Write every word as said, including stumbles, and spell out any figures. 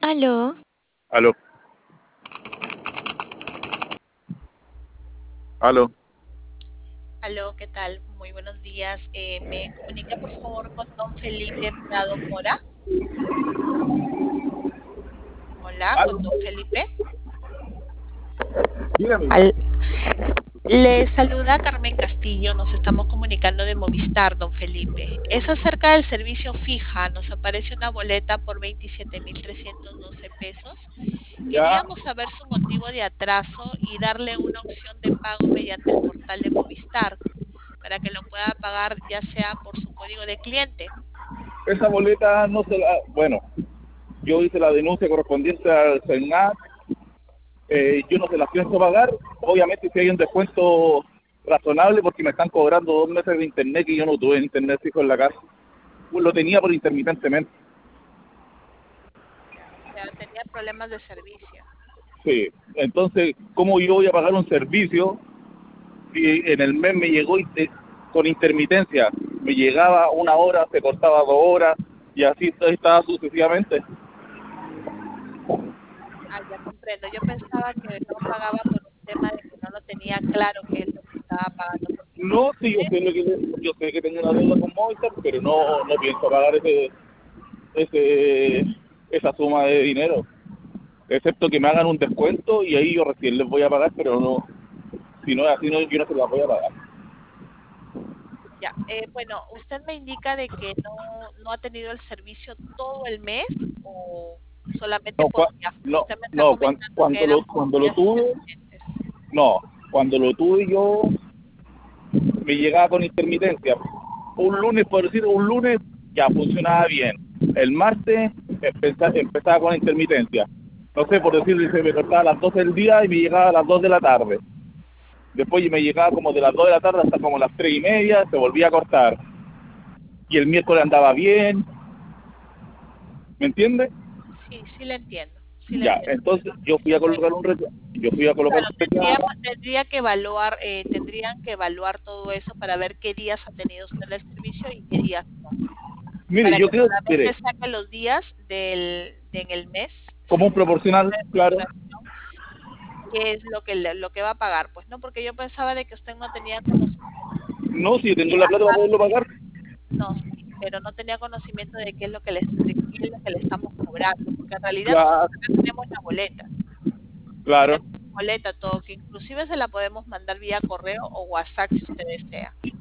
Aló, Aló, aló. Aló, ¿qué tal? Muy buenos días. Eh, ¿me comunica por favor con don Felipe Prado Mora? Hola, con Aló, don Felipe. dígame. Al- Le saluda Carmen Castillo, nos estamos comunicando de Movistar, don Felipe. Es acerca del servicio fija, nos aparece una boleta por veintisiete mil trescientos doce pesos. Ya, Queríamos saber su motivo de atraso y darle una opción de pago mediante el portal de Movistar para que lo pueda pagar ya sea por su código de cliente. esa boleta no se la... Bueno, yo hice la denuncia correspondiente al SENAC, eh, yo no se la pienso pagar. Obviamente si hay un descuento razonable porque me están cobrando dos meses de internet y yo no tuve internet fijo en la casa. Pues lo tenía por intermitentemente. Ya, o sea, tenía problemas de servicio. Sí, entonces, ¿cómo yo voy a pagar un servicio si en el mes me llegó inter- con intermitencia? Me llegaba una hora, se cortaba dos horas y así estaba sucesivamente. Ah, ya comprendo. Yo pensaba que no pagaba por un tema de que no lo tenía claro qué es lo que estaba pagando, porque como No, sí, yo usted, sé, lo que, yo sé que tengo una deuda con Movistar, pero no, no pienso pagar ese, ese, esa suma de dinero, excepto que me hagan un descuento y ahí yo recién les voy a pagar, pero no, si no es así, no, yo no se las voy a pagar. ya, eh, bueno, usted me indica de que no, no ha tenido el servicio todo el mes o solamente No, por cua- días, porque no, usted me está no cuan- comentando que cuando, eran lo, por cuando lo días tuve, intermitentes. no, cuando lo tuve yo me llegaba con intermitencia. Un lunes, por decir, un lunes ya funcionaba bien. El martes empeza- empezaba con intermitencia. No sé, por decir, se me cortaba a las doce del día y me llegaba a las dos de la tarde. Después me llegaba como de las dos de la tarde hasta como las tres y media, se volvía a cortar. Y el miércoles andaba bien, ¿me entiendes? Sí, sí le entiendo, sí le Ya, entiendo. entonces yo fui a Bueno, colocar un reclamo, yo fui a colocar claro, un tendríamos, reclamo. tendría que evaluar, eh, tendrían que evaluar todo eso para ver qué días ha tenido usted el servicio y qué días no. Mire, Para yo que creo, solamente mire, saque los días del, de en el mes, como un sin ningún tipo proporcional, de claro, facturación, qué es lo que, le- lo que va a pagar. Pues no, porque yo pensaba de que usted no tenía conocimiento no, si yo de tengo que la plata para poderlo aparte, pagar, no, sí, pero no tenía conocimiento de qué es lo que le, de qué es lo que le estamos cobrando, porque en realidad nosotros claro, acá tenemos la boleta. claro. Tenemos boleta, todo, que inclusive se la podemos mandar vía correo o WhatsApp si usted desea.